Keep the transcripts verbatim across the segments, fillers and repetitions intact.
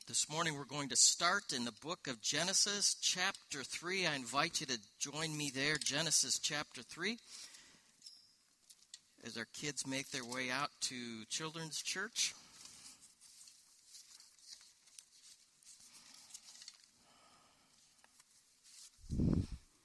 This morning we're going to start in the book of Genesis, chapter three. I invite you to join me there, Genesis chapter three, as our kids make their way out to Children's Church. You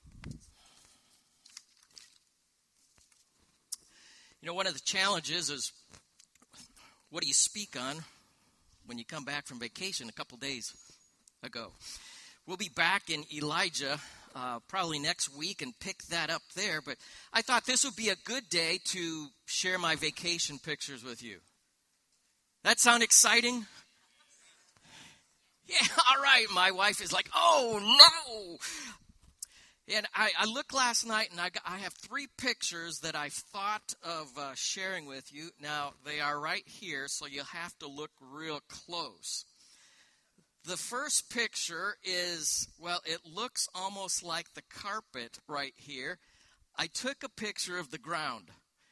know, one of the challenges is, what do you speak on when you come back from vacation a couple days ago? We'll be back in Elijah uh, probably next week and pick that up there, but I thought this would be a good day to share my vacation pictures with you. That sound exciting? Yeah, all right. My wife is like, oh, no. And I, I looked last night, and I, got, I have three pictures that I thought of uh, sharing with you. Now, they are right here, so you'll have to look real close. The first picture is, well, it looks almost like the carpet right here. I took a picture of the ground.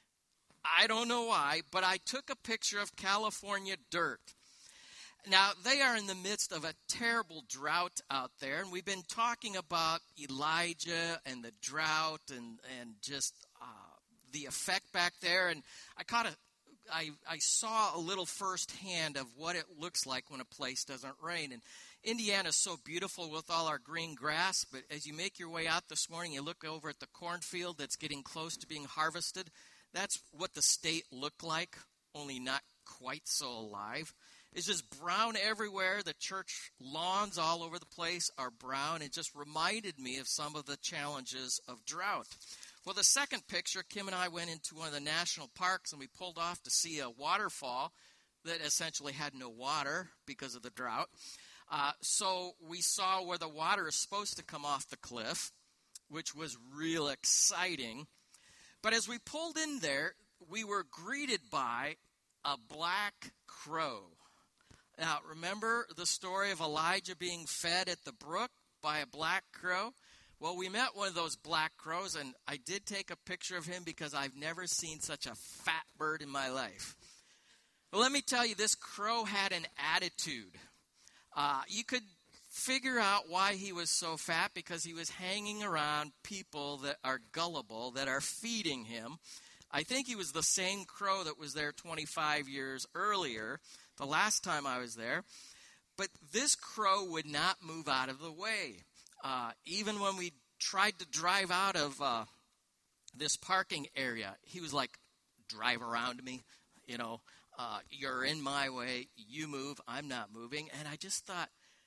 I don't know why, but I took a picture of California dirt. Now, they are in the midst of a terrible drought out there, and we've been talking about Elijah and the drought and, and just uh, the effect back there. And I caught a, I, I saw a little firsthand of what it looks like when a place doesn't rain. And Indiana is so beautiful with all our green grass, but as you make your way out this morning, you look over at the cornfield that's getting close to being harvested. That's what the state looked like, only not quite so alive. It's just brown everywhere. The church lawns all over the place are brown. It just reminded me of some of the challenges of drought. Well, the second picture, Kim and I went into one of the national parks, and we pulled off to see a waterfall that essentially had no water because of the drought. Uh, so we saw where the water is supposed to come off the cliff, which was real exciting. But as we pulled in there, we were greeted by a black crow. Now, remember the story of Elijah being fed at the brook by a black crow? Well, we met one of those black crows, and I did take a picture of him because I've never seen such a fat bird in my life. Well, let me tell you, this crow had an attitude. Uh, you could figure out why he was so fat, because he was hanging around people that are gullible, that are feeding him. I think he was the same crow that was there twenty-five years earlier, the last time I was there. But this crow would not move out of the way. Uh, even when we tried to drive out of uh, this parking area, he was like, drive around me, you know, uh, you're in my way, you move, I'm not moving. And I just thought,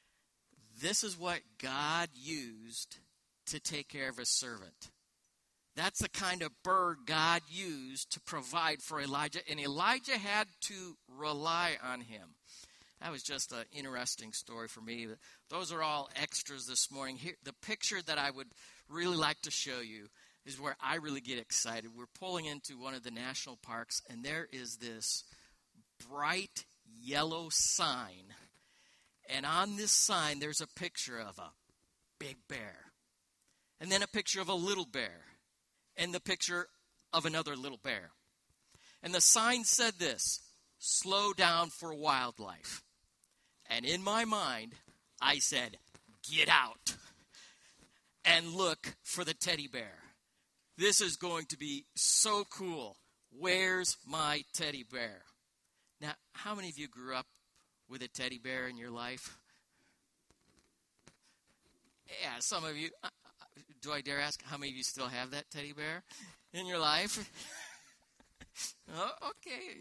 this is what God used to take care of his servant. That's the kind of bird God used to provide for Elijah, and Elijah had to rely on him. That was just an interesting story for me. Those are all extras this morning. Here, the picture that I would really like to show you is where I really get excited. We're pulling into one of the national parks, and there is this bright yellow sign. And on this sign, there's a picture of a big bear, and then a picture of a little bear, and the picture of another little bear. And the sign said this: slow down for wildlife. And in my mind, I said, get out and look for the teddy bear. This is going to be so cool. Where's my teddy bear? Now, how many of you grew up with a teddy bear in your life? Yeah, some of you. Do I dare ask, how many of you still have that teddy bear in your life? Oh, okay.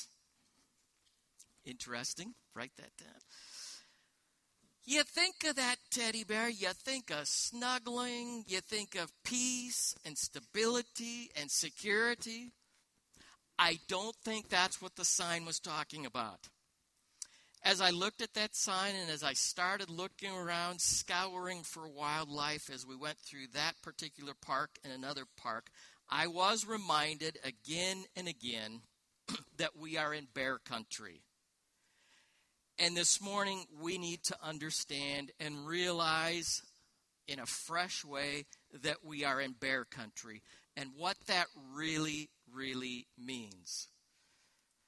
Interesting. Write that down. You think of that teddy bear, you think of snuggling, you think of peace and stability and security. I don't think that's what the sign was talking about. As I looked at that sign and as I started looking around, scouring for wildlife as we went through that particular park and another park, I was reminded again and again that we are in bear country. And this morning we need to understand and realize in a fresh way that we are in bear country and what that really, really means.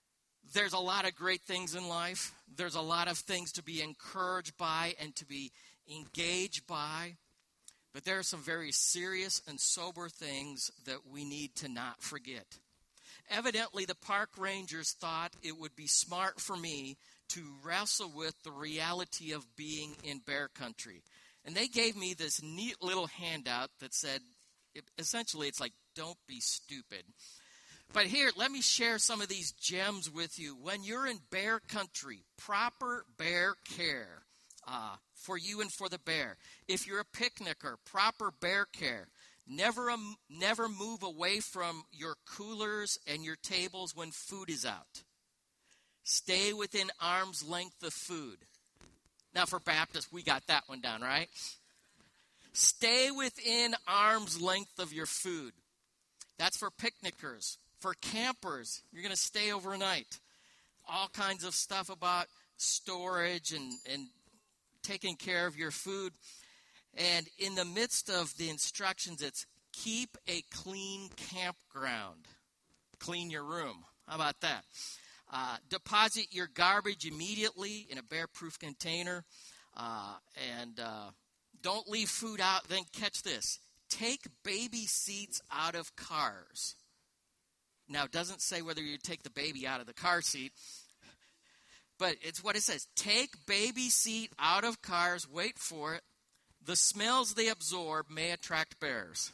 There's a lot of great things in life. There's a lot of things to be encouraged by and to be engaged by. But there are some very serious and sober things that we need to not forget. Evidently, the park rangers thought it would be smart for me to wrestle with the reality of being in bear country. And they gave me this neat little handout that said, it, essentially, it's like, don't be stupid. But here, let me share some of these gems with you. When you're in bear country, proper bear care uh, for you and for the bear. If you're a picnicker, proper bear care. Never, um, never move away from your coolers and your tables when food is out. Stay within arm's length of food. Now, for Baptists, we got that one down, right? Stay within arm's length of your food. That's for picnickers. For campers, you're going to stay overnight. All kinds of stuff about storage and, and taking care of your food. And in the midst of the instructions, it's keep a clean campground. Clean your room. How about that? Uh, deposit your garbage immediately in a bear-proof container. Uh, and uh, don't leave food out. Then catch this. Take baby seats out of cars. Now, it doesn't say whether you take the baby out of the car seat. But it's what it says. Take baby seat out of cars. Wait for it. The smells they absorb may attract bears.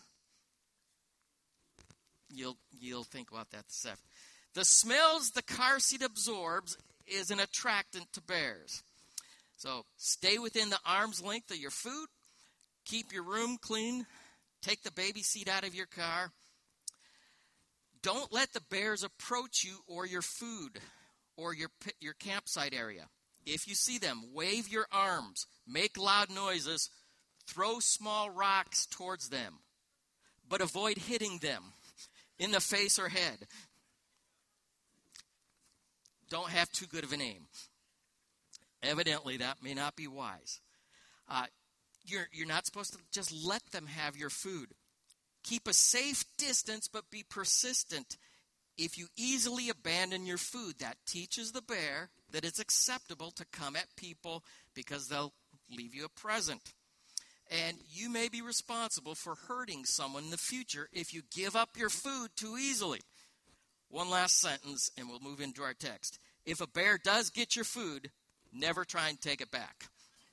You'll, you'll think about that this afternoon. The smells the car seat absorbs is an attractant to bears. So stay within the arm's length of your food. Keep your room clean. Take the baby seat out of your car. Don't let the bears approach you or your food or your your campsite area. If you see them, wave your arms, make loud noises, throw small rocks towards them, but avoid hitting them in the face or head. Don't have too good of an aim. Evidently, that may not be wise. Uh, you're, you're not supposed to just let them have your food. Keep a safe distance, but be persistent. If you easily abandon your food, that teaches the bear that it's acceptable to come at people because they'll leave you a present. And you may be responsible for hurting someone in the future if you give up your food too easily. One last sentence, and we'll move into our text. If a bear does get your food, never try and take it back.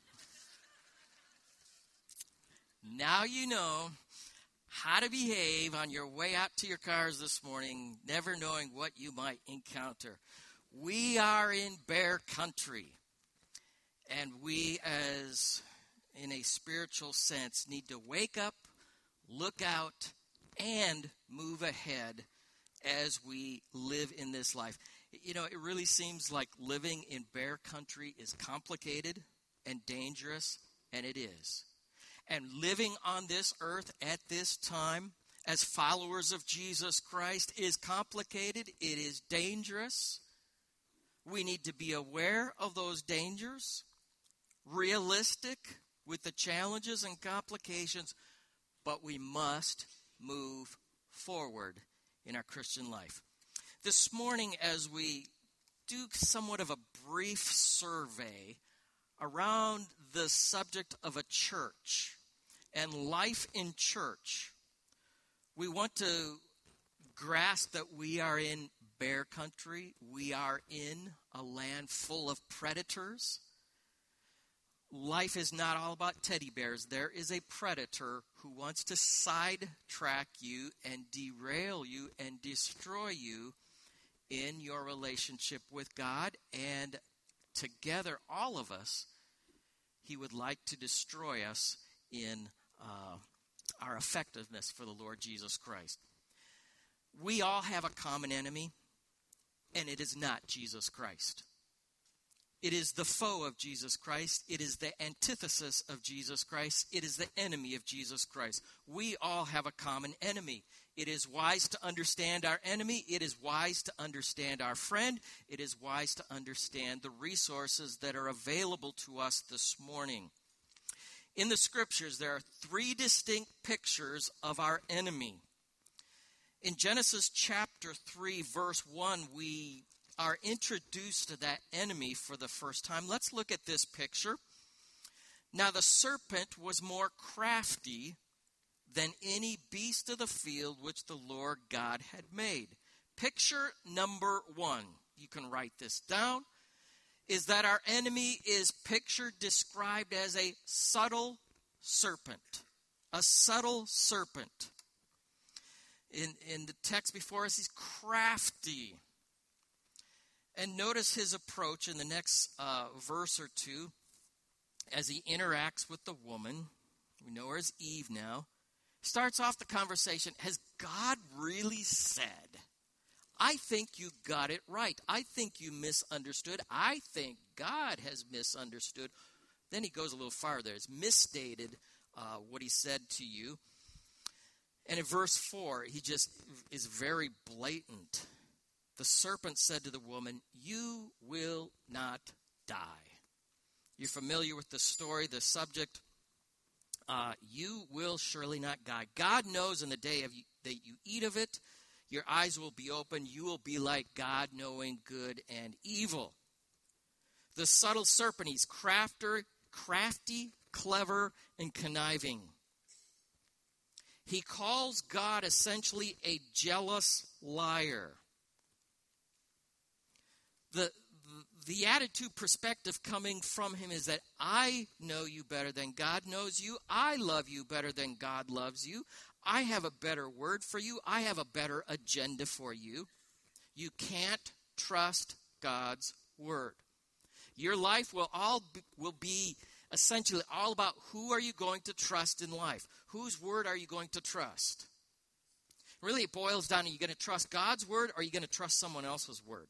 Now you know how to behave on your way out to your cars this morning, never knowing what you might encounter. We are in bear country, and we, as in a spiritual sense, need to wake up, look out, and move ahead as we live in this life. You know, it really seems like living in bear country is complicated and dangerous, and it is. And living on this earth at this time as followers of Jesus Christ is complicated. It is dangerous. We need to be aware of those dangers, realistic with the challenges and complications, but we must move forward in our Christian life. This morning, as we do somewhat of a brief survey around the subject of a church and life in church, we want to grasp that we are in bear country. We are in a land full of predators. Life is not all about teddy bears. There is a predator who wants to sidetrack you and derail you and destroy you in your relationship with God. And together, all of us, he would like to destroy us in uh, our effectiveness for the Lord Jesus Christ. We all have a common enemy, and it is not Jesus Christ. It is the foe of Jesus Christ. It is the antithesis of Jesus Christ. It is the enemy of Jesus Christ. We all have a common enemy. It is wise to understand our enemy. It is wise to understand our friend. It is wise to understand the resources that are available to us this morning. In the scriptures, there are three distinct pictures of our enemy. In Genesis chapter three, verse one, we are introduced to that enemy for the first time. Let's look at this picture. Now the serpent was more crafty than any beast of the field which the Lord God had made. Picture number one, you can write this down, is that our enemy is pictured, described as a subtle serpent. A subtle serpent. In, in the text before us, he's crafty. And notice his approach in the next uh, verse or two as he interacts with the woman. We know her as Eve now. Starts off the conversation, has God really said? I think you got it right. I think you misunderstood. I think God has misunderstood. Then he goes a little farther. It's misstated uh, what he said to you. And in verse four, he just is very blatant. The serpent said to the woman, you will not die. You're familiar with the story, the subject. Uh, you will surely not die. God knows in the day of you, that you eat of it, your eyes will be open. You will be like God, knowing good and evil. The subtle serpent, he's crafter, crafty, clever, and conniving. He calls God essentially a jealous liar. The, the attitude perspective coming from him is that I know you better than God knows you. I love you better than God loves you. I have a better word for you. I have a better agenda for you. You can't trust God's word. Your life will all be, will be essentially all about who are you going to trust in life. Whose word are you going to trust? Really, it boils down to, are you going to trust God's word or are you going to trust someone else's word?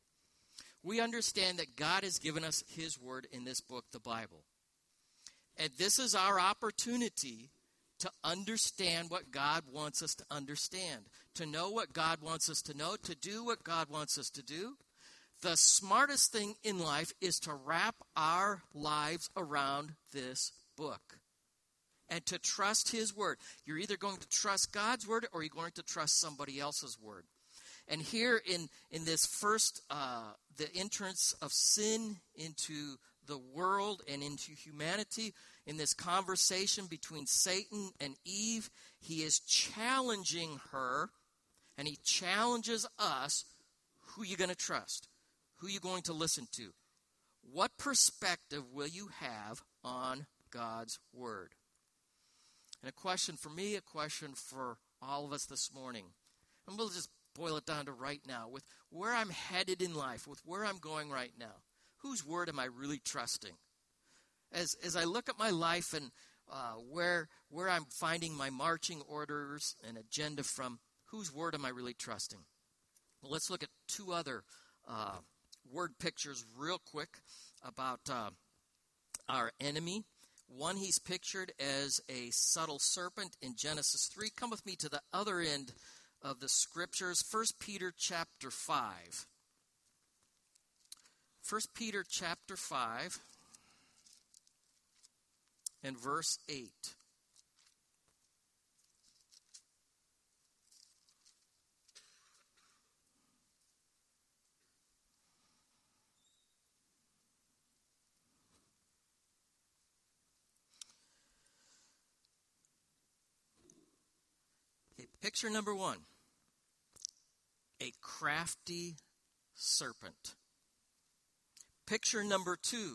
We understand that God has given us his word in this book, the Bible. And this is our opportunity to understand what God wants us to understand, to know what God wants us to know, to do what God wants us to do. The smartest thing in life is to wrap our lives around this book and to trust his word. You're either going to trust God's word or you're going to trust somebody else's word. And here in, in this first, uh, the entrance of sin into the world and into humanity, in this conversation between Satan and Eve, he is challenging her, and he challenges us. Who are you going to trust? Who are you going to listen to? What perspective will you have on God's word? And a question for me, a question for all of us this morning. And we'll just boil it down to right now, with where I'm headed in life, with where I'm going right now. Whose word am I really trusting? As as I look at my life and uh, where where I'm finding my marching orders and agenda from, whose word am I really trusting? Well, let's look at two other uh, word pictures real quick about uh, our enemy. One, he's pictured as a subtle serpent in Genesis three. Come with me to the other end of the scriptures, First Peter chapter five. First Peter chapter five and verse eight. Okay, picture number one. A crafty serpent. Picture number two.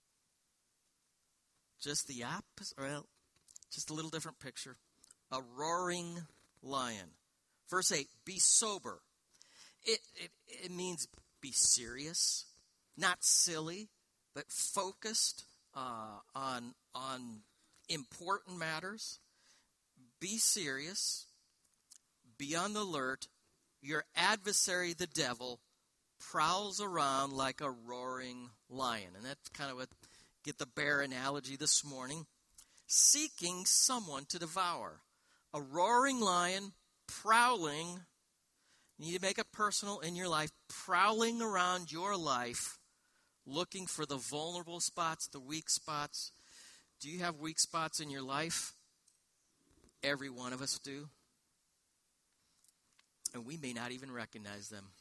Just the opposite, well, just a little different picture. A roaring lion. Verse eight, be sober. It, it, it means be serious, not silly, but focused uh, on, on important matters. Be serious. Be on the alert. Your adversary, the devil, prowls around like a roaring lion. And that's kind of what, get the bear analogy this morning. Seeking someone to devour. A roaring lion prowling, you need to make it personal in your life, prowling around your life, looking for the vulnerable spots, the weak spots. Do you have weak spots in your life? Every one of us do. And we may not even recognize them.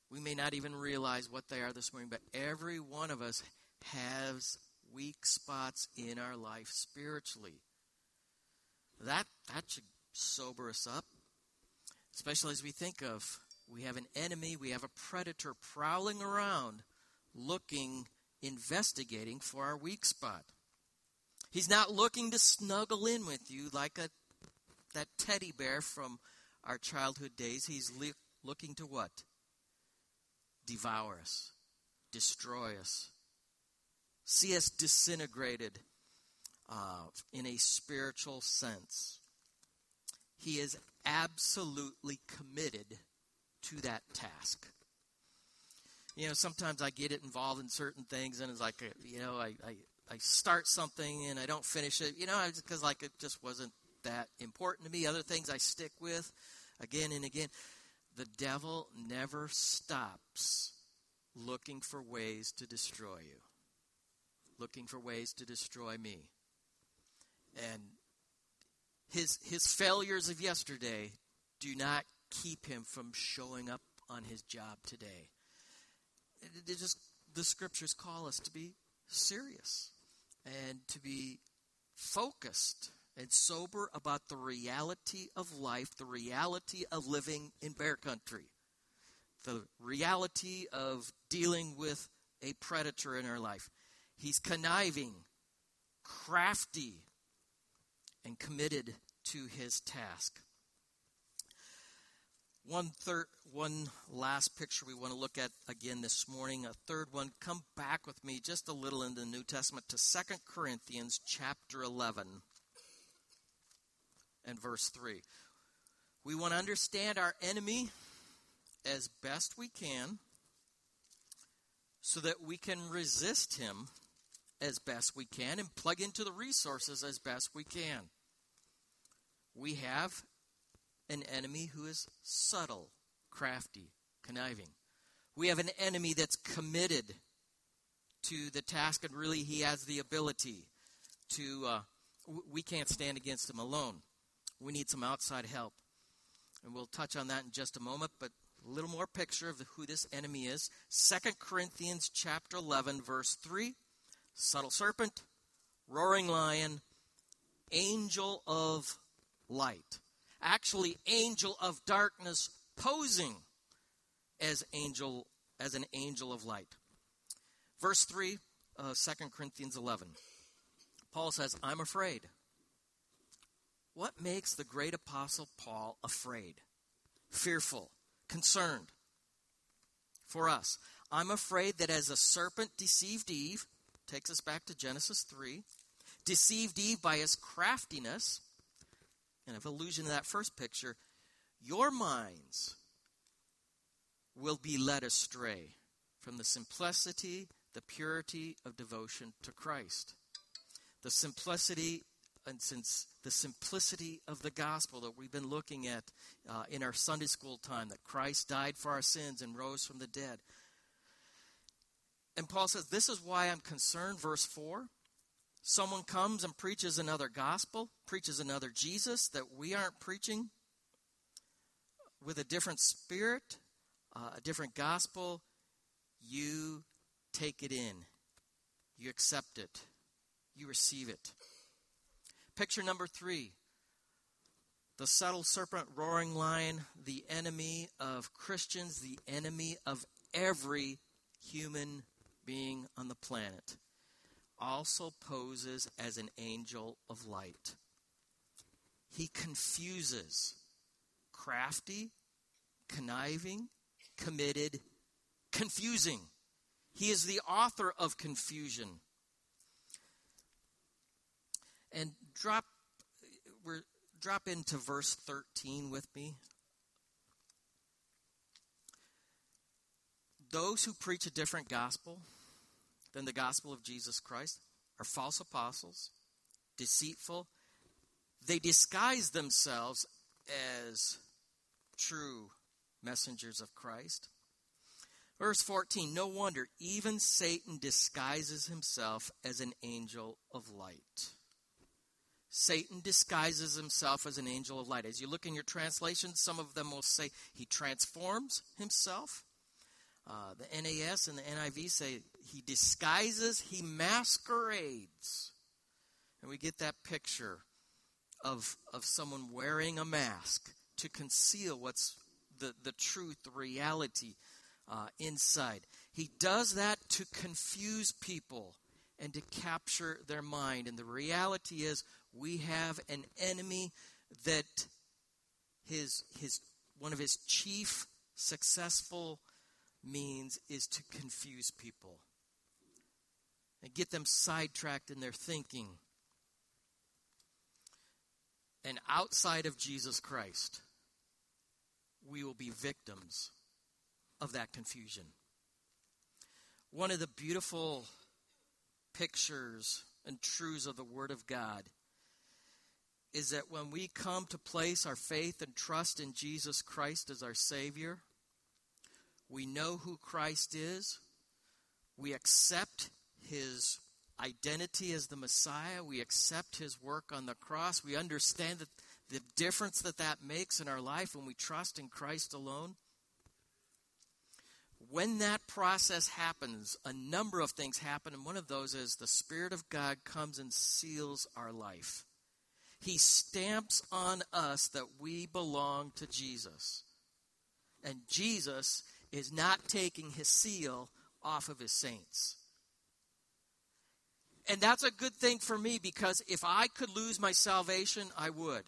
We may not even realize what they are this morning, but every one of us has weak spots in our life spiritually. That, that should sober us up, especially as we think of we have an enemy, we have a predator prowling around, looking, investigating for our weak spot. He's not looking to snuggle in with you like a that teddy bear from our childhood days. He's le- looking to what? Devour us, destroy us, see us disintegrated uh, in a spiritual sense. He is absolutely committed to that task. You know, sometimes I get it involved in certain things, and it's like, you know, I, I, I start something and I don't finish it, you know, because like it just wasn't that important to me. Other things I stick with again and again. The devil never stops looking for ways to destroy you, looking for ways to destroy me. And his his failures of yesterday do not keep him from showing up on his job today. It, it just the scriptures call us to be serious and to be focused and sober about the reality of life, the reality of living in bear country, the reality of dealing with a predator in our life. He's conniving, crafty, and committed to his task. One third, one last picture we want to look at again this morning, a third one. Come back with me just a little in the New Testament to Second Corinthians chapter eleven and verse three. We want to understand our enemy as best we can so that we can resist him as best we can and plug into the resources as best we can. We have an enemy who is subtle, crafty, conniving. We have an enemy that's committed to the task, and really he has the ability to, uh, w- we can't stand against him alone. We need some outside help. And we'll touch on that in just a moment, but a little more picture of who this enemy is. Second Corinthians chapter eleven, verse three, subtle serpent, roaring lion, angel of light. Actually, angel of darkness posing as angel as an angel of light. Verse three, uh, Second Corinthians eleven. Paul says, I'm afraid. What makes the great apostle Paul afraid, fearful, concerned? For us, I'm afraid that as a serpent deceived Eve, takes us back to Genesis three, deceived Eve by his craftiness, and of allusion to that first picture, your minds will be led astray from the simplicity, the purity of devotion to Christ. The simplicity, and since the simplicity of the gospel that we've been looking at uh, in our Sunday school time, that Christ died for our sins and rose from the dead. And Paul says, this is why I'm concerned, verse four. Someone comes and preaches another gospel, preaches another Jesus that we aren't preaching, with a different spirit, uh, a different gospel. You take it in. You accept it. You receive it. Picture number three. The subtle serpent, roaring lion, the enemy of Christians, the enemy of every human being on the planet, also poses as an angel of light. He confuses, crafty, conniving, committed, confusing. He is the author of confusion. And drop, we're, drop into verse thirteen with me. Those who preach a different gospel than the gospel of Jesus Christ are false apostles, deceitful. They disguise themselves as true messengers of Christ. Verse fourteen, no wonder even Satan disguises himself as an angel of light. Satan disguises himself as an angel of light. As you look in your translations, some of them will say he transforms himself. Uh, the N A S and the N I V say he disguises, he masquerades. And we get that picture of, of someone wearing a mask to conceal what's the, the truth, the reality uh, inside. He does that to confuse people and to capture their mind. And the reality is we have an enemy that his his one of his chief successful means is to confuse people and get them sidetracked in their thinking. And outside of Jesus Christ, we will be victims of that confusion. One of the beautiful pictures and truths of the Word of God is that when we come to place our faith and trust in Jesus Christ as our Savior, we know who Christ is. We accept His identity as the Messiah. We accept His work on the cross. We understand that the difference that that makes in our life when we trust in Christ alone. When that process happens, a number of things happen, and one of those is the Spirit of God comes and seals our life. He stamps on us that we belong to Jesus. And Jesus is not taking His seal off of His saints. And that's a good thing for me, because if I could lose my salvation, I would.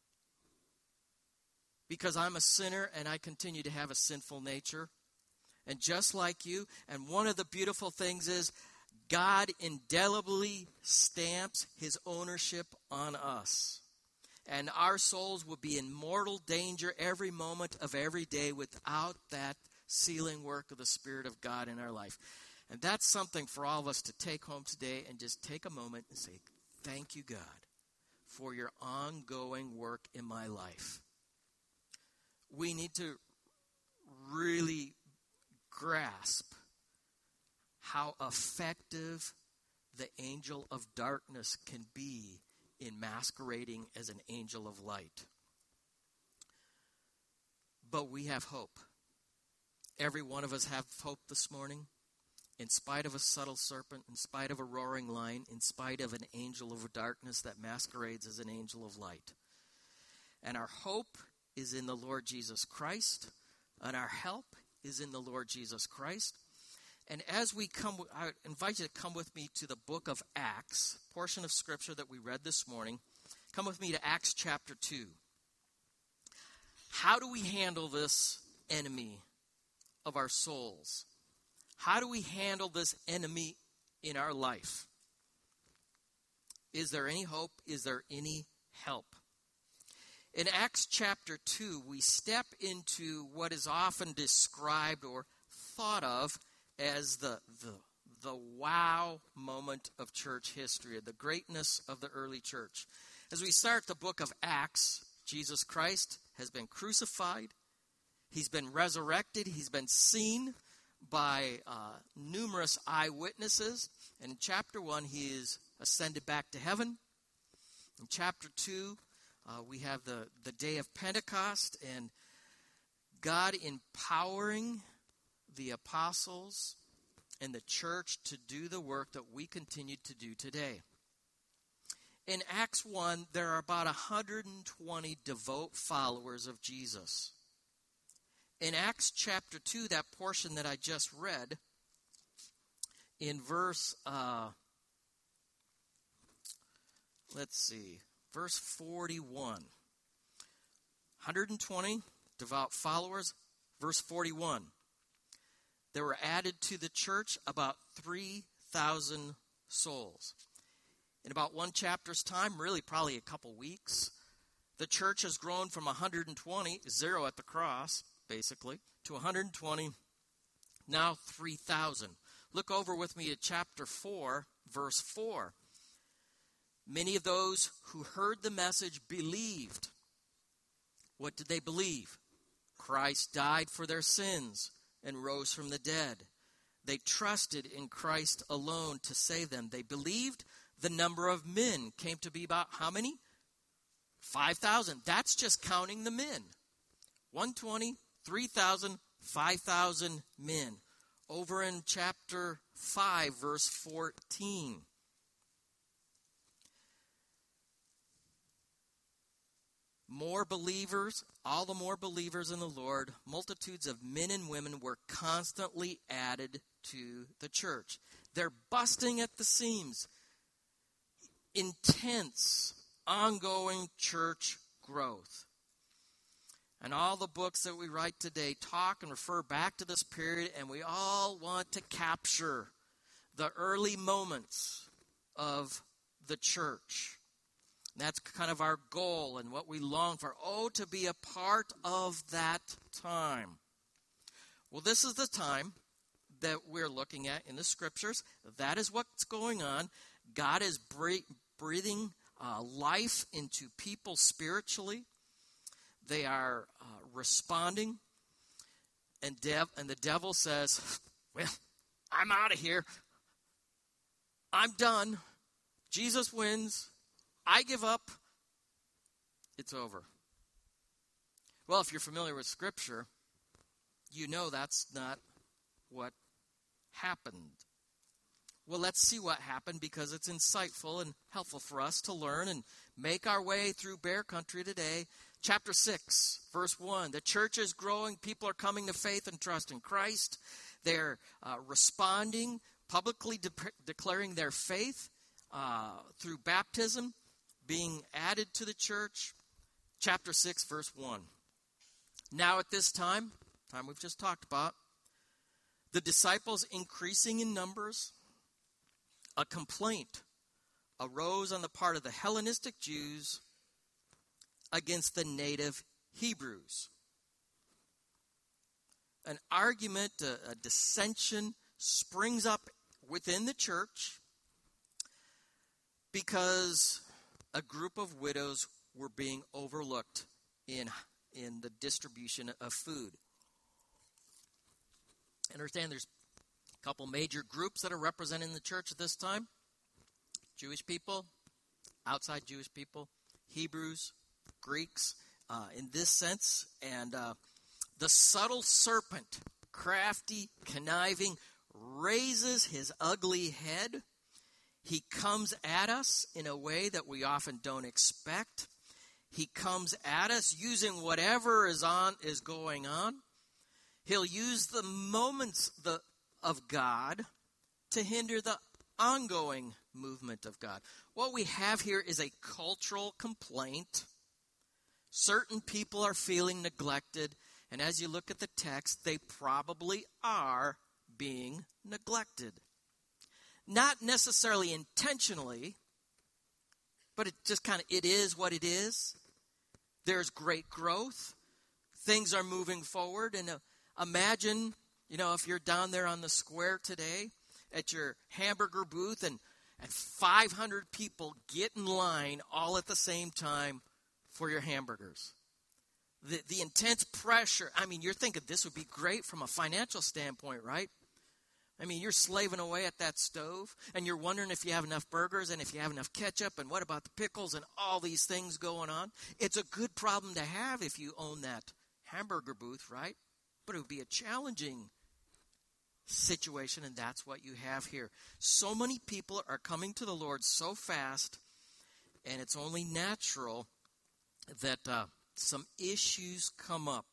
Because I'm a sinner and I continue to have a sinful nature. And just like you, and one of the beautiful things is God indelibly stamps His ownership on us. And our souls will be in mortal danger every moment of every day without that sealing work of the Spirit of God in our life. And that's something for all of us to take home today and just take a moment and say, thank you, God, for your ongoing work in my life. We need to really grasp how effective the angel of darkness can be in masquerading as an angel of light. But we have hope. Every one of us have hope this morning. In spite of a subtle serpent, in spite of a roaring lion, in spite of an angel of darkness that masquerades as an angel of light. And our hope is in the Lord Jesus Christ, and our help is in the Lord Jesus Christ. And as we come, I invite you to come with me to the book of Acts, portion of Scripture that we read this morning. Come with me to Acts chapter two. How do we handle this enemy of our souls? How do we handle this enemy in our life? Is there any hope? Is there any help? In Acts chapter two, we step into what is often described or thought of as the, the, the wow moment of church history, the greatness of the early church. As we start the book of Acts, Jesus Christ has been crucified. He's been resurrected. He's been seen by uh, numerous eyewitnesses. And in chapter one, he is ascended back to heaven. In chapter two, uh, we have the, the day of Pentecost and God empowering the apostles and the church to do the work that we continue to do today. In Acts one, there are about one hundred twenty devout followers of Jesus. In Acts chapter two, that portion that I just read, in verse, uh, let's see, verse forty-one. one hundred twenty devout followers, verse forty-one. There were added to the church about three thousand souls. In about one chapter's time, really probably a couple weeks, the church has grown from one hundred twenty, zero at the cross, basically, to one hundred twenty, now three thousand. Look over with me at chapter four, verse four. Many of those who heard the message believed. What did they believe? Christ died for their sins and rose from the dead. They trusted in Christ alone to save them. They believed. The number of men came to be about how many? five thousand. That's just counting the men. one hundred twenty, three thousand, five thousand men over in chapter five, verse fourteen. More believers, all the more believers in the Lord, multitudes of men and women were constantly added to the church. They're busting at the seams. Intense, ongoing church growth. And all the books that we write today talk and refer back to this period, and we all want to capture the early moments of the church. That's kind of our goal and what we long for. Oh, to be a part of that time. Well, this is the time that we're looking at in the scriptures. That is what's going on. God is breathing uh, life into people spiritually. They are uh, responding. And, dev- and the devil says, well, I'm out of here. I'm done. Jesus wins. I give up. It's over. Well, if you're familiar with Scripture, you know that's not what happened. Well, let's see what happened because it's insightful and helpful for us to learn and make our way through Bear Country today. Chapter six, verse one. The church is growing. People are coming to faith and trust in Christ. They're uh, responding, publicly de- declaring their faith uh, through baptism, being added to the church. Chapter six, verse one. Now at this time, time we've just talked about, the disciples increasing in numbers, a complaint arose on the part of the Hellenistic Jews against the native Hebrews. An argument, a, a dissension springs up within the church because a group of widows were being overlooked in, in the distribution of food. Understand there's a couple major groups that are represented in the church at this time. Jewish people, outside Jewish people, Hebrews, Greeks, uh, in this sense. And uh, the subtle serpent, crafty, conniving, raises his ugly head. He comes at us in a way that we often don't expect. He comes at us using whatever is on is going on. He'll use the moments the, of God to hinder the ongoing movement of God. What we have here is a cultural complaint. Certain people are feeling neglected, and as you look at the text, they probably are being neglected. Not necessarily intentionally, but it just kind of, it is what it is. There's great growth. Things are moving forward, and uh, imagine, you know, if you're down there on the square today at your hamburger booth and, and five hundred people get in line all at the same time for your hamburgers. The, the intense pressure. I mean, you're thinking this would be great from a financial standpoint, right? I mean, you're slaving away at that stove, and you're wondering if you have enough burgers and if you have enough ketchup and what about the pickles and all these things going on. It's a good problem to have if you own that hamburger booth, right? But it would be a challenging situation, and that's what you have here. So many people are coming to the Lord so fast, and it's only natural that uh, some issues come up.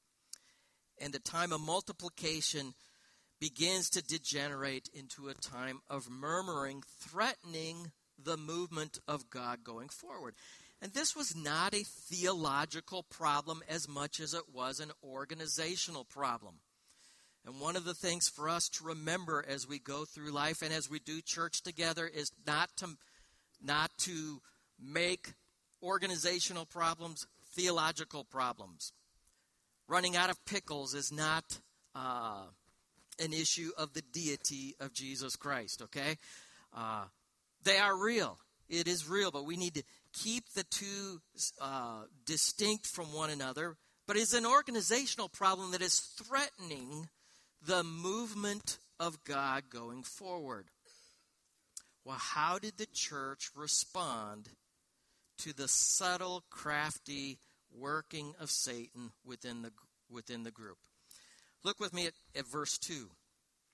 And the time of multiplication begins to degenerate into a time of murmuring, threatening the movement of God going forward. And this was not a theological problem as much as it was an organizational problem. And one of the things for us to remember as we go through life and as we do church together is not to, not to make organizational problems theological problems. Running out of pickles is not uh, an issue of the deity of Jesus Christ, okay? Uh, they are real. It is real, but we need to keep the two uh, distinct from one another. But it's an organizational problem that is threatening the movement of God going forward. Well, how did the church respond to the subtle, crafty working of Satan within the within the group? Look with me at, at verse two.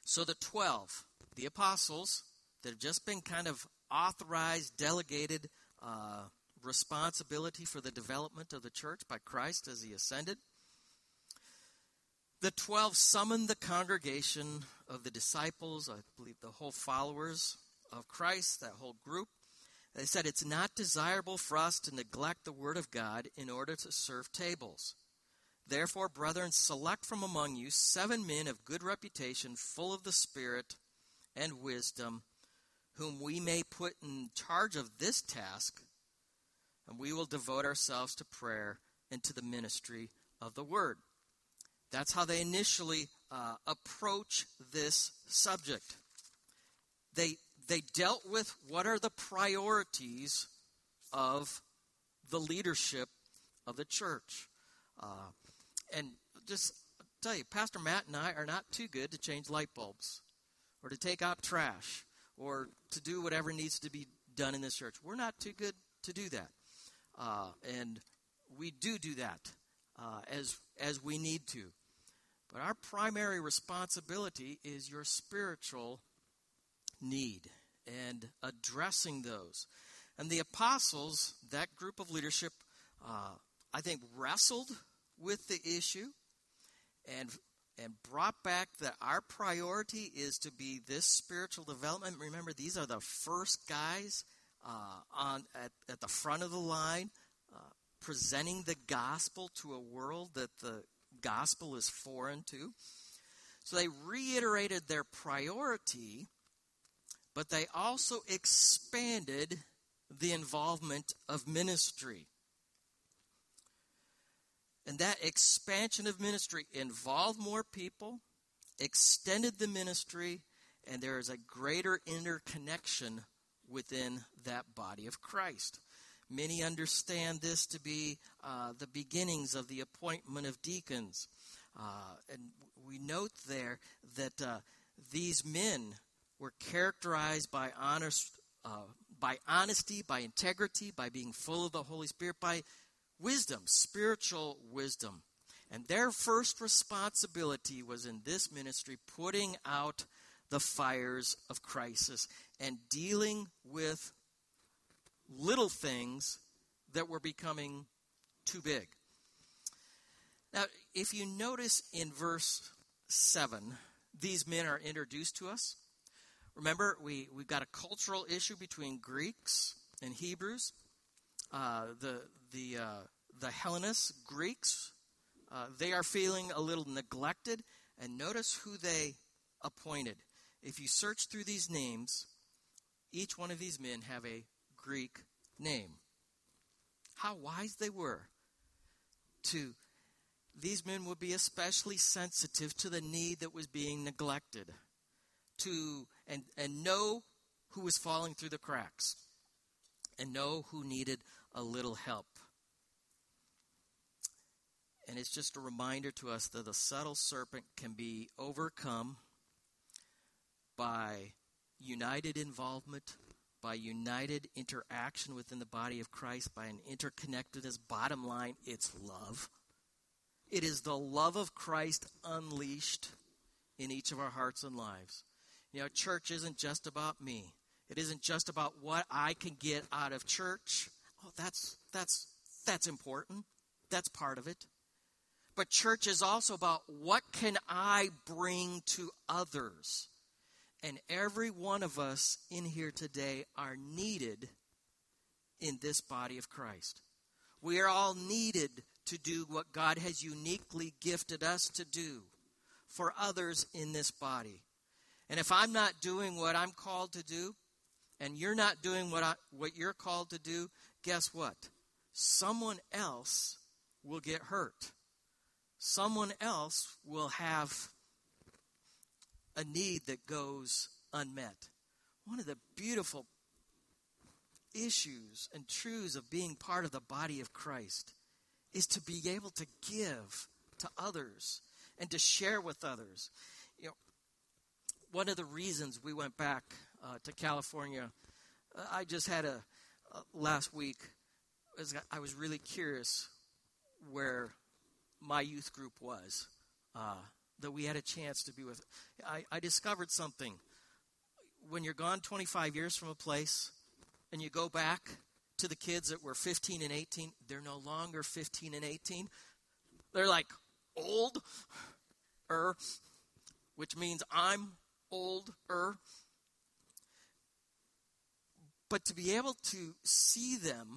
So the twelve, the apostles, that have just been kind of authorized, delegated uh, responsibility for the development of the church by Christ as he ascended. The twelve summoned the congregation of the disciples, I believe the whole followers of Christ, that whole group. They said, it's not desirable for us to neglect the word of God in order to serve tables. Therefore, brethren, select from among you seven men of good reputation, full of the Spirit and wisdom, whom we may put in charge of this task, and we will devote ourselves to prayer and to the ministry of the word. That's how they initially uh, approach this subject. They they dealt with what are the priorities of the leadership of the church. Uh, and just I'll tell you, Pastor Matt and I are not too good to change light bulbs or to take out trash or to do whatever needs to be done in this church. We're not too good to do that. Uh, and we do do that uh, as as we need to. But our primary responsibility is your spiritual need and addressing those. And the apostles, that group of leadership, uh, I think wrestled with the issue and and brought back that our priority is to be this spiritual development. Remember, these are the first guys uh, on at, at the front of the line, uh, presenting the gospel to a world that the gospel is foreign to. So they reiterated their priority, but they also expanded the involvement of ministry. And that expansion of ministry involved more people, extended the ministry, and there is a greater interconnection within that body of Christ. Many understand this to be uh, the beginnings of the appointment of deacons. Uh, and we note there that uh, these men were characterized by honest, uh, by honesty, by integrity, by being full of the Holy Spirit, by wisdom, spiritual wisdom. And their first responsibility was in this ministry putting out the fires of crisis and dealing with little things that were becoming too big. Now, if you notice in verse seven, these men are introduced to us. Remember, we, we've got a cultural issue between Greeks and Hebrews. Uh, the the uh, the Hellenists, Greeks, uh, they are feeling a little neglected. And notice who they appointed. If you search through these names, each one of these men have a Greek name. How wise they were to, these men would be especially sensitive to the need that was being neglected, to and, and know who was falling through the cracks, and know who needed a little help. And it's just a reminder to us that the subtle serpent can be overcome by united involvement, by united interaction within the body of Christ, by an interconnectedness. Bottom line, it's love. It is the love of Christ unleashed in each of our hearts and lives. You know, church isn't just about me. It isn't just about what I can get out of church. Oh, that's that's that's important. That's part of it. But church is also about what can I bring to others. And every one of us in here today are needed in this body of Christ. We are all needed to do what God has uniquely gifted us to do for others in this body. And if I'm not doing what I'm called to do, and you're not doing what I, what you're called to do, guess what? Someone else will get hurt. Someone else will have a need that goes unmet. One of the beautiful issues and truths of being part of the body of Christ is to be able to give to others and to share with others. You know, one of the reasons we went back uh, to California, uh, I just had a uh, last week, was I was really curious where my youth group was. Uh, that we had a chance to be with. I, I discovered something. When you're gone twenty-five years from a place and you go back to the kids that were fifteen and eighteen, they're no longer fifteen and eighteen. They're like old-er, which means I'm older. But to be able to see them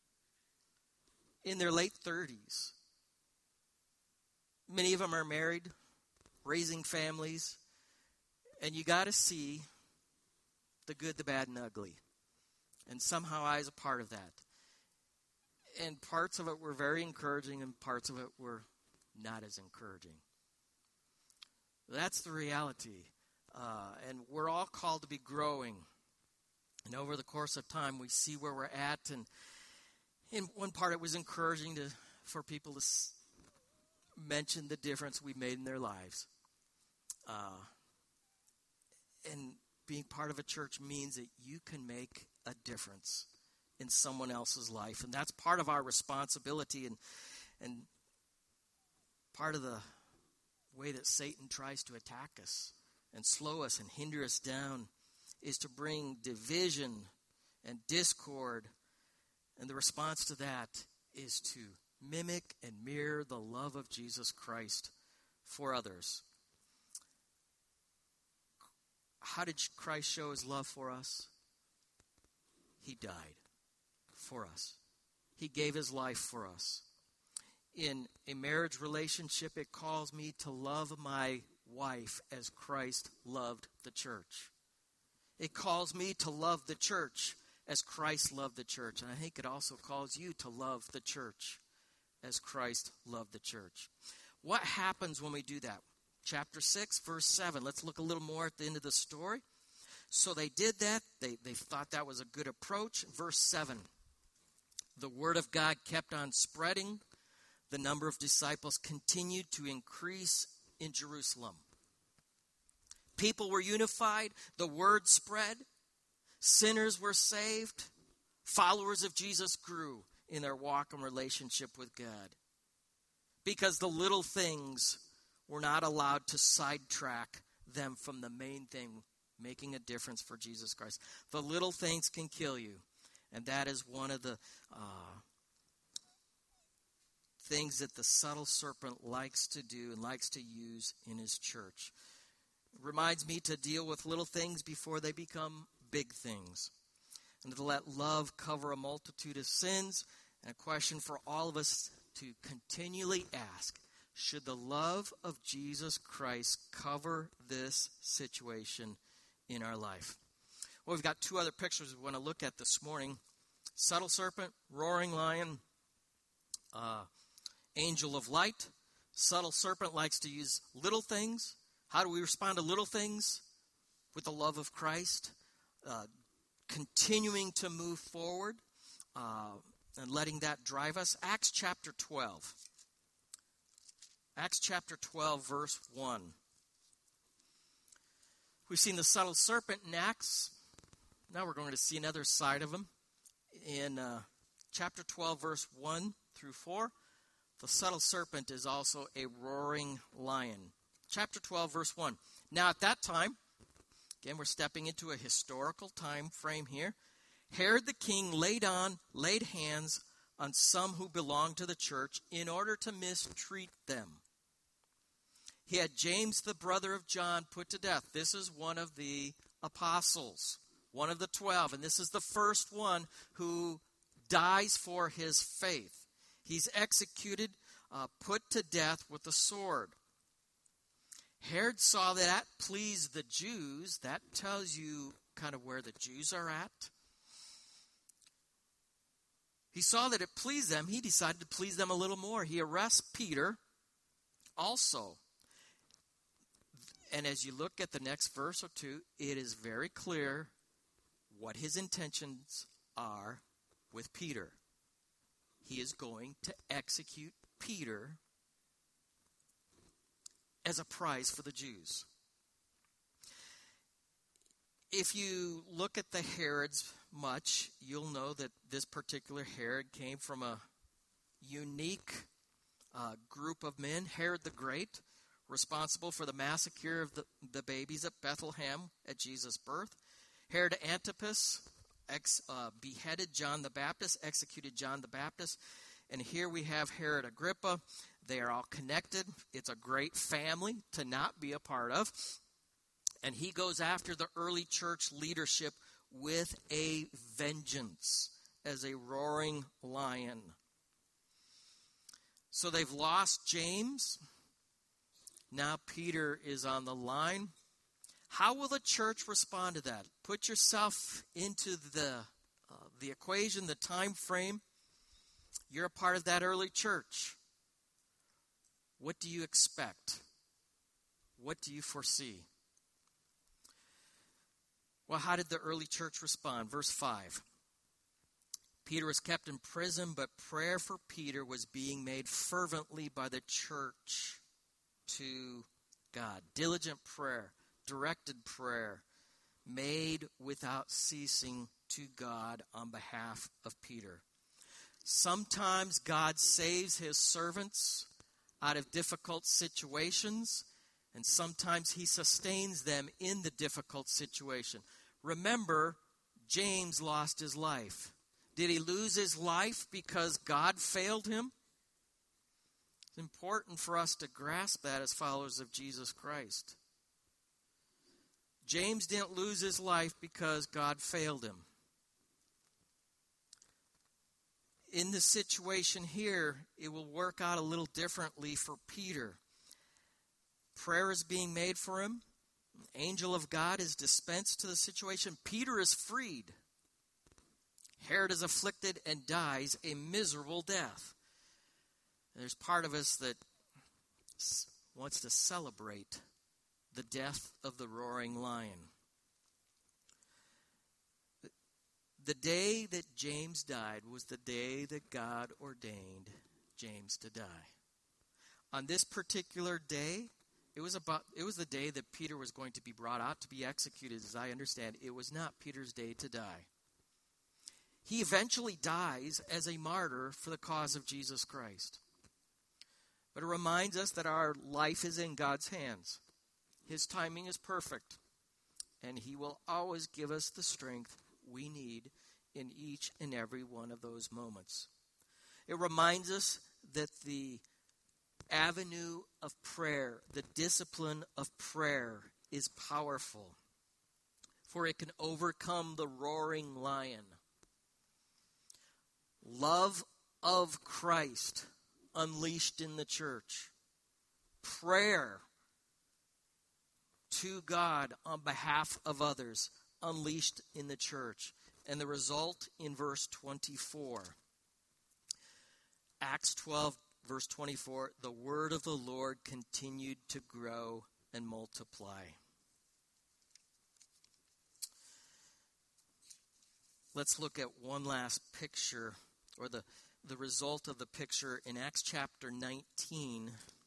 in their late thirties, many of them are married, raising families, and you got to see the good, the bad, and ugly. And somehow I was a part of that. And parts of it were very encouraging, and parts of it were not as encouraging. That's the reality. Uh, and we're all called to be growing. And over the course of time, we see where we're at. And in one part, it was encouraging to for people to s- mention the difference we made in their lives. Uh, and being part of a church means that you can make a difference in someone else's life. And that's part of our responsibility. And, and part of the way that Satan tries to attack us and slow us and hinder us down is to bring division and discord. And the response to that is to mimic and mirror the love of Jesus Christ for others. How did Christ show his love for us? He died for us. He gave his life for us. In a marriage relationship, it calls me to love my wife as Christ loved the church. It calls me to love the church as Christ loved the church. And I think it also calls you to love the church as Christ loved the church. What happens when we do that? Chapter six, verse seven. Let's look a little more at the end of the story. So they did that. They, they thought that was a good approach. Verse seven. The word of God kept on spreading. The number of disciples continued to increase in Jerusalem. People were unified. The word spread. Sinners were saved. Followers of Jesus grew in their walk and relationship with God. Because the little things were not allowed to sidetrack them from the main thing, making a difference for Jesus Christ. The little things can kill you. And that is one of the uh, things that the subtle serpent likes to do and likes to use in his church. It reminds me to deal with little things before they become big things. And to let love cover a multitude of sins. And a question for all of us to continually ask, should the love of Jesus Christ cover this situation in our life? Well, we've got two other pictures we want to look at this morning. Subtle serpent, roaring lion, uh, angel of light. Subtle serpent likes to use little things. How do we respond to little things? With the love of Christ. Uh, continuing to move forward uh, and letting that drive us. Acts chapter twelve. Acts chapter twelve, verse one. We've seen the subtle serpent in Acts. Now we're going to see another side of him. In uh, chapter twelve, verse one through four, the subtle serpent is also a roaring lion. Chapter twelve, verse one. Now at that time, again we're stepping into a historical time frame here, Herod the king laid on, laid hands on some who belonged to the church in order to mistreat them. He had James, the brother of John, put to death. This is one of the apostles, one of the twelve, and this is the first one who dies for his faith. He's executed, uh, put to death with a sword. Herod saw that that pleased the Jews. That tells you kind of where the Jews are at. He saw that it pleased them. He decided to please them a little more. He arrests Peter also. And as you look at the next verse or two, it is very clear what his intentions are with Peter. He is going to execute Peter as a prize for the Jews. If you look at the Herods much, you'll know that this particular Herod came from a unique uh, group of men. Herod the Great responsible for the massacre of the, the babies at Bethlehem at Jesus' birth. Herod Antipas ex, uh, beheaded John the Baptist, executed John the Baptist. And here we have Herod Agrippa. They are all connected. It's a great family to not be a part of. And he goes after the early church leadership with a vengeance as a roaring lion. So they've lost James. Now Peter is on the line. How will the church respond to that? Put yourself into the uh, the equation, the time frame. You're a part of that early church. What do you expect? What do you foresee? Well, how did the early church respond? Verse five. Peter was kept in prison, but prayer for Peter was being made fervently by the church to God. Diligent prayer, directed prayer, made without ceasing to God on behalf of Peter. Sometimes God saves his servants out of difficult situations, and sometimes he sustains them in the difficult situation. Remember, James lost his life. Did he lose his life because God failed him? It's important for us to grasp that as followers of Jesus Christ. James didn't lose his life because God failed him. In the situation here, it will work out a little differently for Peter. Prayer is being made for him. An angel of God is dispensed to the situation. Peter is freed. Herod is afflicted and dies a miserable death. There's part of us that wants to celebrate the death of the roaring lion. The day that James died was the day that God ordained James to die. On this particular day, it was about it was the day that Peter was going to be brought out to be executed. As I understand, it was not Peter's day to die. He eventually dies as a martyr for the cause of Jesus Christ. But it reminds us that our life is in God's hands. His timing is perfect, and he will always give us the strength we need in each and every one of those moments. It reminds us that the avenue of prayer, the discipline of prayer is powerful, for it can overcome the roaring lion. Love of Christ unleashed in the church. Prayer to God on behalf of others unleashed in the church. And the result in verse twenty-four. Acts twelve, verse twenty-four, the word of the Lord continued to grow and multiply. Let's look at one last picture, or the, the result of the picture in Acts chapter nineteen.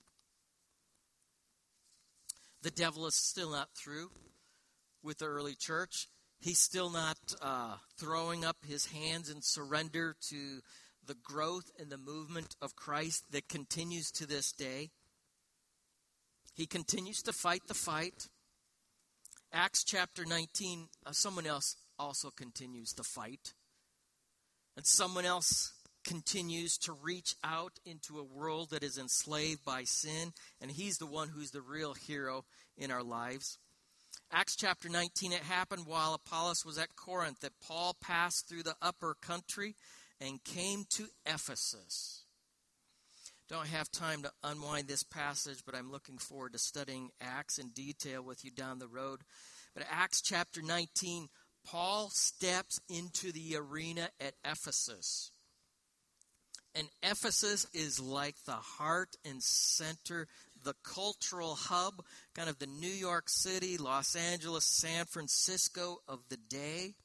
The devil is still not through with the early church. He's still not uh, throwing up his hands in surrender to the growth and the movement of Christ that continues to this day. He continues to fight the fight. Acts chapter nineteen, uh, someone else also continues the fight. And someone else continues to reach out into a world that is enslaved by sin. And he's the one who's the real hero in our lives. Acts chapter nineteen, it happened while Apollos was at Corinth that Paul passed through the upper country and came to Ephesus. Don't have time to unwind this passage, but I'm looking forward to studying Acts in detail with you down the road. But Acts chapter nineteen, Paul steps into the arena at Ephesus. And Ephesus is like the heart and center, the cultural hub, kind of the New York City, Los Angeles, San Francisco of the day.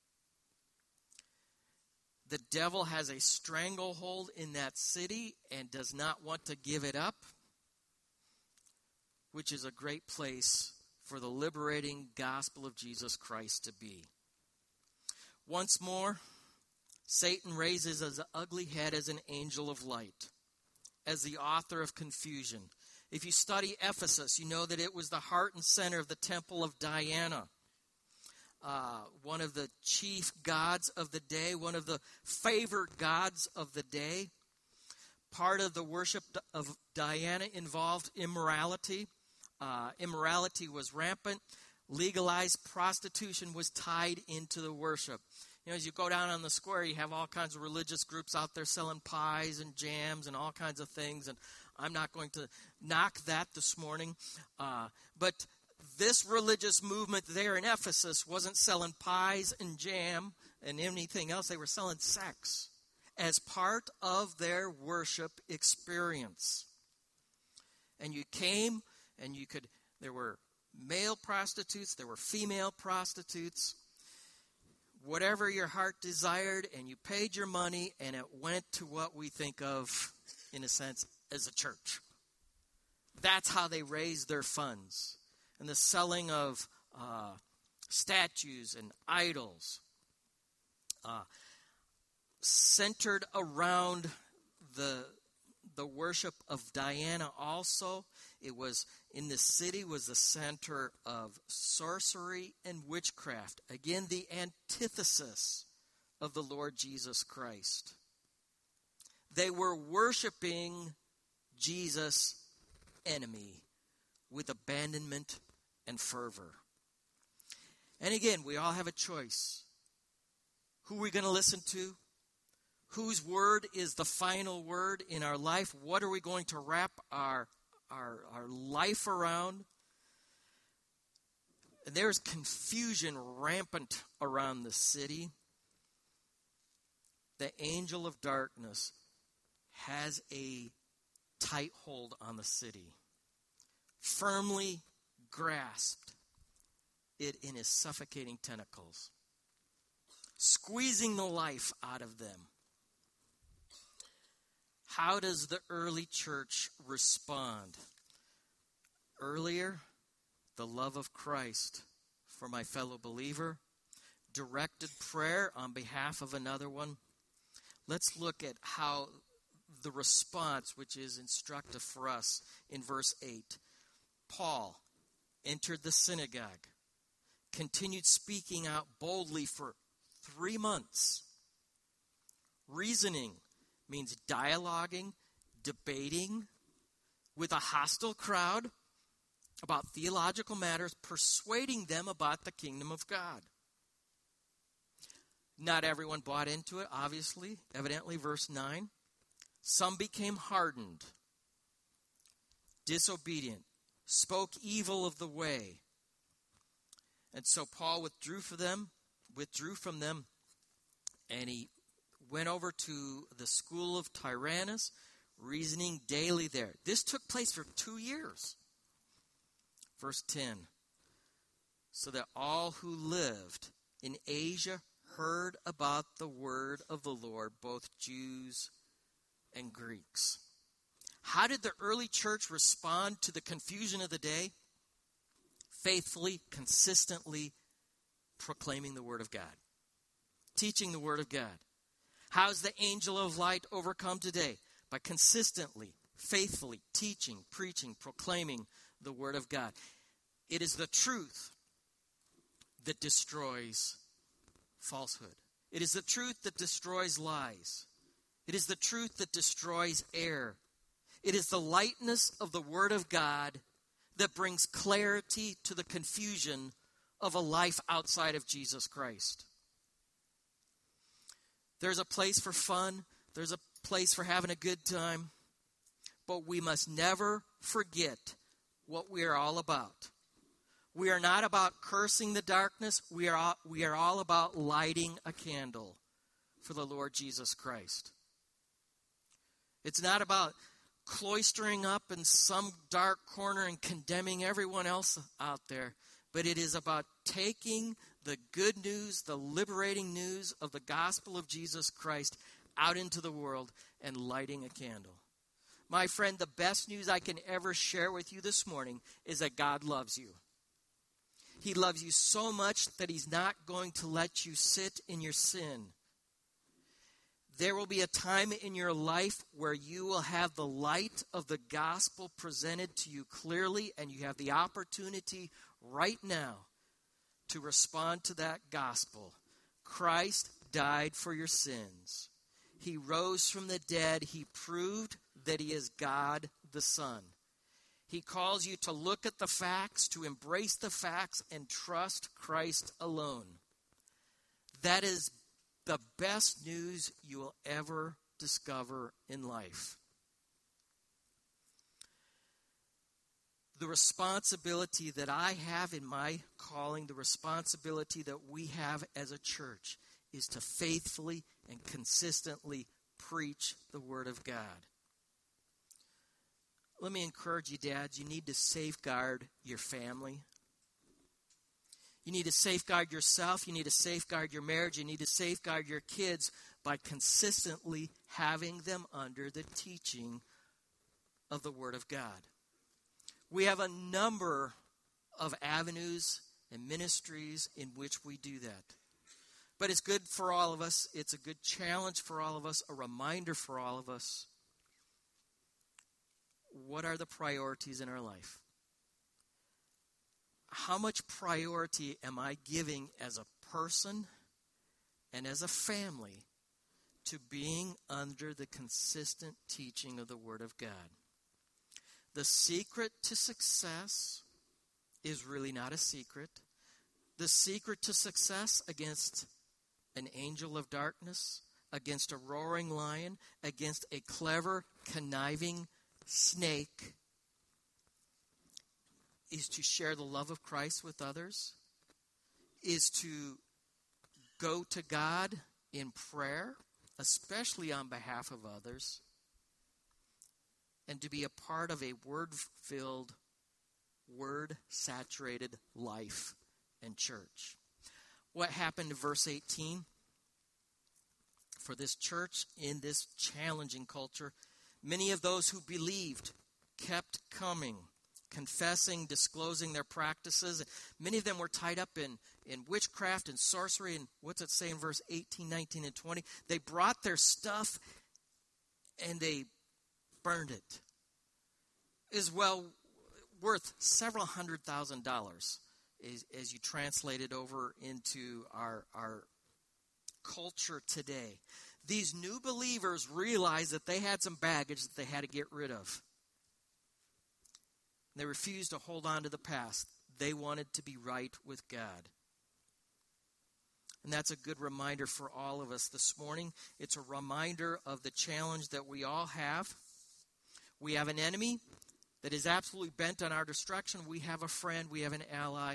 The devil has a stranglehold in that city and does not want to give it up, which is a great place for the liberating gospel of Jesus Christ to be. Once more, Satan raises his ugly head as an angel of light, as the author of confusion. If you study Ephesus, you know that it was the heart and center of the temple of Diana, uh, one of the chief gods of the day, one of the favored gods of the day. Part of the worship of Diana involved immorality. Uh, immorality was rampant. Legalized prostitution was tied into the worship. You know, as you go down on the square, you have all kinds of religious groups out there selling pies and jams and all kinds of things. And I'm not going to knock that this morning. Uh, but this religious movement there in Ephesus wasn't selling pies and jam and anything else. They were selling sex as part of their worship experience. And you came and you could, there were male prostitutes, there were female prostitutes, whatever your heart desired, and you paid your money, and it went to what we think of, in a sense, as a church. That's how they raised their funds. And the selling of uh, statues and idols uh, centered around the the worship of Diana also. It was, in the city, was the center of sorcery and witchcraft. Again, the antithesis of the Lord Jesus Christ. They were worshiping Jesus' enemy with abandonment and fervor. And again, we all have a choice. Who are we going to listen to? Whose word is the final word in our life? What are we going to wrap our, our, our life around? And there's confusion rampant around the city. The angel of darkness has a tight hold on the city, firmly grasped it in his suffocating tentacles, squeezing the life out of them. How does the early church respond? Earlier, the love of Christ for my fellow believer, directed prayer on behalf of another one. Let's look at how the response, which is instructive for us in verse eight. Paul entered the synagogue, continued speaking out boldly for three months, reasoning means dialoguing, debating with a hostile crowd about theological matters, persuading them about the kingdom of God. Not everyone bought into it, obviously. Evidently, verse nine. Some became hardened, disobedient, spoke evil of the way. And so Paul withdrew from them, withdrew from them, and he went over to the school of Tyrannus, reasoning daily there. This took place for two years. Verse ten. So that all who lived in Asia heard about the word of the Lord, both Jews and Greeks. How did the early church respond to the confusion of the day? Faithfully, consistently proclaiming the word of God, teaching the word of God. How's the angel of light overcome today? By consistently, faithfully teaching, preaching, proclaiming the word of God. It is the truth that destroys falsehood. It is the truth that destroys lies. It is the truth that destroys error. It is the lightness of the word of God that brings clarity to the confusion of a life outside of Jesus Christ. There's a place for fun. There's a place for having a good time. But we must never forget what we are all about. We are not about cursing the darkness. We are all, we are all about lighting a candle for the Lord Jesus Christ. It's not about cloistering up in some dark corner and condemning everyone else out there, but it is about taking the good news, the liberating news of the gospel of Jesus Christ out into the world and lighting a candle. My friend, the best news I can ever share with you this morning is that God loves you. He loves you so much that he's not going to let you sit in your sin. There will be a time in your life where you will have the light of the gospel presented to you clearly, and you have the opportunity right now to respond to that gospel. Christ died for your sins. He rose from the dead. He proved that he is God the Son. He calls you to look at the facts, to embrace the facts, and trust Christ alone. That is the best news you will ever discover in life. The responsibility that I have in my calling, the responsibility that we have as a church, is to faithfully and consistently preach the Word of God. Let me encourage you, dads, you need to safeguard your family. You need to safeguard yourself. You need to safeguard your marriage. You need to safeguard your kids by consistently having them under the teaching of the Word of God. We have a number of avenues and ministries in which we do that. But it's good for all of us. It's a good challenge for all of us, a reminder for all of us. What are the priorities in our life? How much priority am I giving as a person and as a family to being under the consistent teaching of the Word of God? The secret to success is really not a secret. The secret to success against an angel of darkness, against a roaring lion, against a clever, conniving snake, is to share the love of Christ with others, is to go to God in prayer, especially on behalf of others, and to be a part of a word-filled, word-saturated life and church. What happened in verse eighteen? For this church in this challenging culture, many of those who believed kept coming, confessing, disclosing their practices. Many of them were tied up in, in witchcraft and sorcery. And what's it say in verse eighteen, nineteen, and twenty? They brought their stuff and they burned it. It is well worth several hundred thousand dollars as, as you translate it over into our, our culture today. These new believers realized that they had some baggage that they had to get rid of. They refused to hold on to the past. They wanted to be right with God. And that's a good reminder for all of us this morning. It's a reminder of the challenge that we all have. We have an enemy that is absolutely bent on our destruction. We have a friend. We have an ally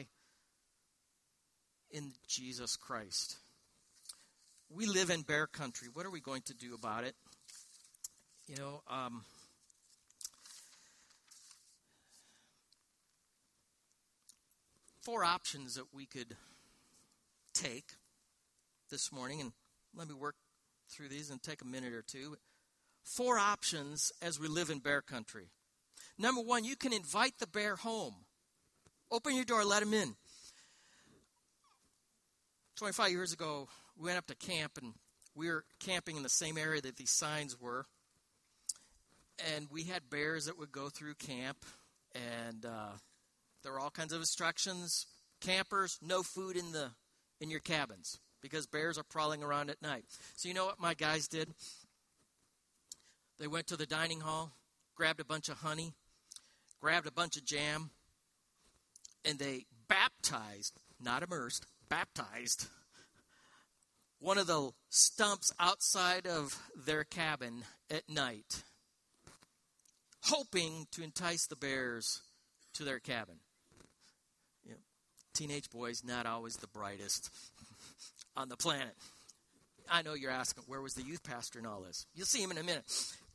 in Jesus Christ. We live in bear country. What are we going to do about it? You know, um, four options that we could take this morning, and let me work through these and take a minute or two. Four options as we live in bear country. Number one, you can invite the bear home. Open your door, let him in. twenty-five years ago, we went up to camp, and we were camping in the same area that these signs were. And we had bears that would go through camp, and uh, there were all kinds of instructions. Campers, no food in the in your cabins, because bears are prowling around at night. So you know what my guys did? They went to the dining hall, grabbed a bunch of honey, grabbed a bunch of jam, and they baptized, not immersed, baptized one of the stumps outside of their cabin at night, hoping to entice the bears to their cabin. You know, teenage boys, not always the brightest on the planet. I know you're asking, where was the youth pastor in all this? You'll see him in a minute.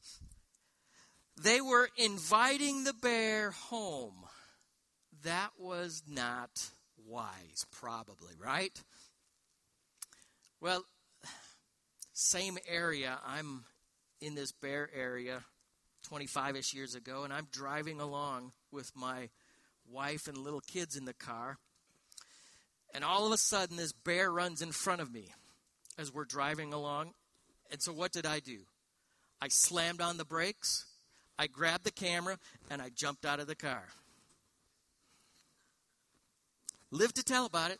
They were inviting the bear home. That was not wise, probably, right? Well, same area. I'm in this bear area twenty-five-ish years ago, and I'm driving along with my wife and little kids in the car. And all of a sudden, this bear runs in front of me as we're driving along. And so what did I do? I slammed on the brakes, I grabbed the camera, and I jumped out of the car. Lived to tell about it,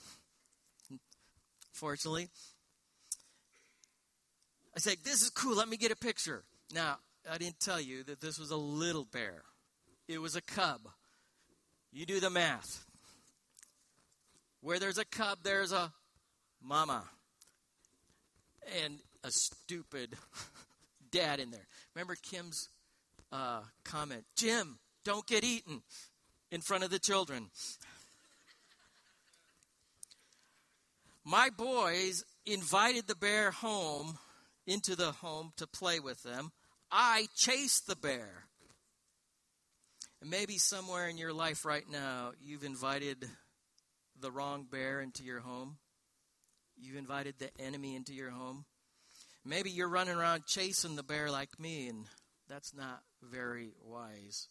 fortunately. I said, this is cool, let me get a picture. Now, I didn't tell you that this was a little bear. It was a cub. You do the math. Where there's a cub, there's a mama. And a stupid dad in there. Remember Kim's uh, comment, Jim, don't get eaten in front of the children. My boys invited the bear home, into the home to play with them. I chased the bear. And maybe somewhere in your life right now, you've invited the wrong bear into your home. You've invited the enemy into your home. Maybe you're running around chasing the bear like me, and that's not very wise.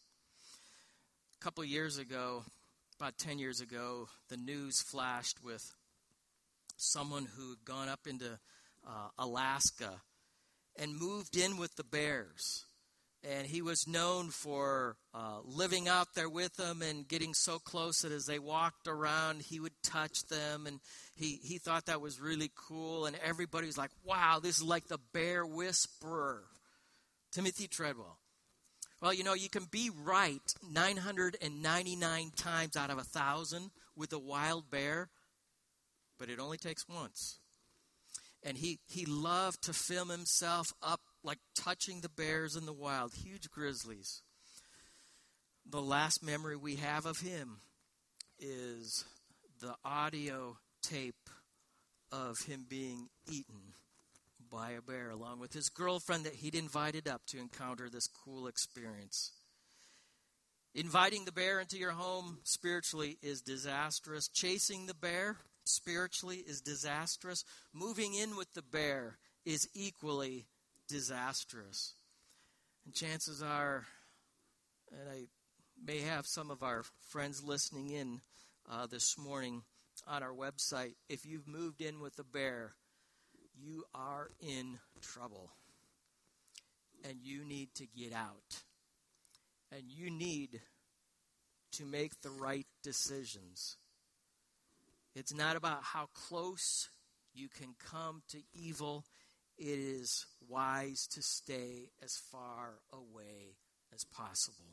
A couple of years ago, about ten years ago, the news flashed with someone who had gone up into uh, Alaska and moved in with the bears. And he was known for uh, living out there with them and getting so close that as they walked around, he would touch them. And he, he thought that was really cool. And everybody was like, wow, this is like the bear whisperer, Timothy Treadwell. Well, you know, you can be right nine hundred ninety-nine times out of a thousand with a wild bear, but it only takes once. And he, he loved to film himself up like touching the bears in the wild, huge grizzlies. The last memory we have of him is the audio tape of him being eaten by a bear along with his girlfriend that he'd invited up to encounter this cool experience. Inviting the bear into your home spiritually is disastrous. Chasing the bear spiritually is disastrous. Moving in with the bear is equally disastrous. And chances are, and I may have some of our friends listening in uh, this morning on our website, if you've moved in with a bear, you are in trouble. And you need to get out. And you need to make the right decisions. It's not about how close you can come to evil. It is wise to stay as far away as possible.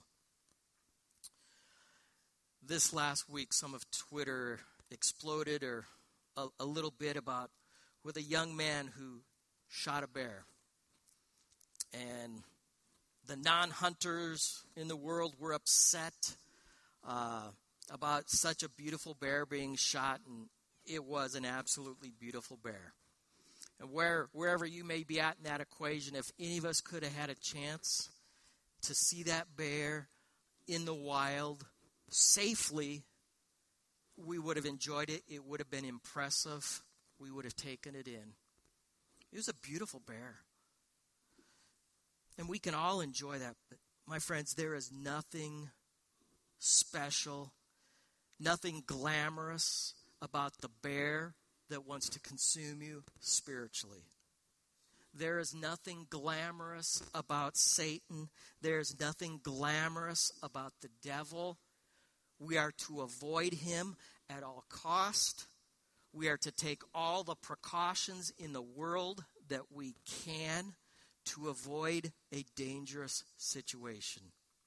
This last week, some of Twitter exploded or a, a little bit about with a young man who shot a bear. And the non-hunters in the world were upset uh, about such a beautiful bear being shot, and it was an absolutely beautiful bear. And where wherever you may be at in that equation, if any of us could have had a chance to see that bear in the wild safely, we would have enjoyed it. It would have been impressive. We would have taken it in. It was a beautiful bear. And we can all enjoy that. But my friends, there is nothing special, nothing glamorous about the bear that wants to consume you spiritually. There is nothing glamorous about Satan. There is nothing glamorous about the devil. We are to avoid him at all cost. We are to take all the precautions in the world that we can to avoid a dangerous situation.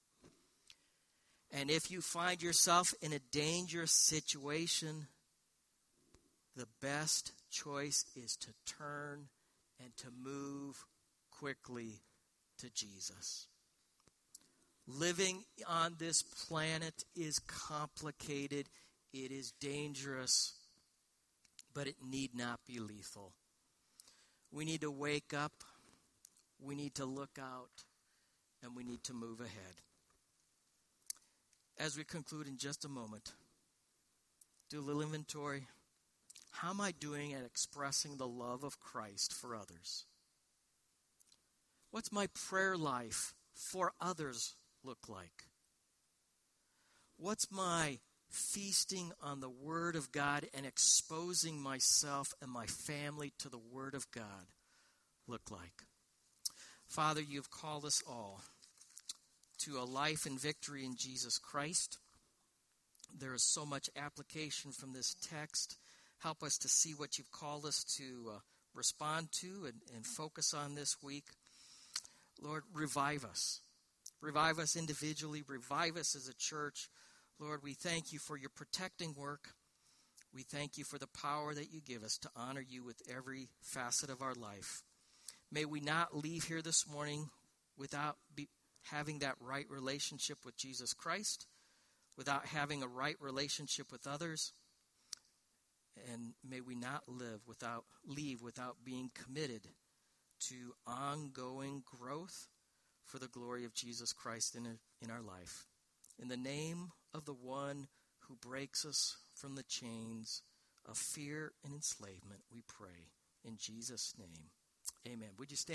And if you find yourself in a dangerous situation, the best choice is to turn and to move quickly to Jesus. Living on this planet is complicated. It is dangerous, but it need not be lethal. We need to wake up. We need to look out, and we need to move ahead. As we conclude in just a moment, do a little inventory. How am I doing at expressing the love of Christ for others? What's my prayer life for others look like? What's my feasting on the Word of God and exposing myself and my family to the Word of God look like? Father, you have called us all to a life in victory in Jesus Christ. There is so much application from this text. Help us to see what you've called us to uh, respond to and, and focus on this week. Lord, revive us. Revive us individually. Revive us as a church. Lord, we thank you for your protecting work. We thank you for the power that you give us to honor you with every facet of our life. May we not leave here this morning without be, having that right relationship with Jesus Christ, without having a right relationship with others, and may we not live without leave without being committed to ongoing growth for the glory of Jesus Christ in, in our life. In the name of the one who breaks us from the chains of fear and enslavement, we pray. In Jesus' name, amen. Would you stand?